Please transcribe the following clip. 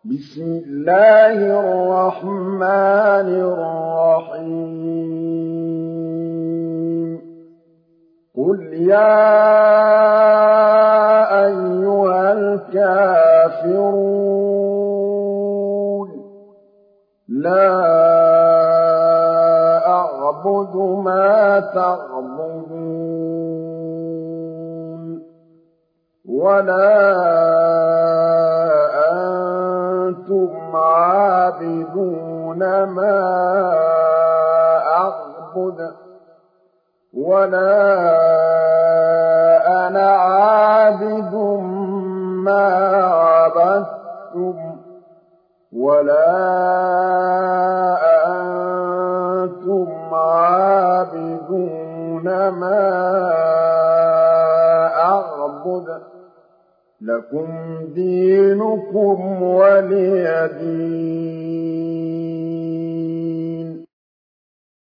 بسم الله الرحمن الرحيم قل يا أيها الكافرون لا أعبد ما تعبدون ولا أنتم عابدون ما أعبد ولا أنا عابد ما عبدتم ولا أنتم عابدون ما أعبد لكم دينكم ولي دين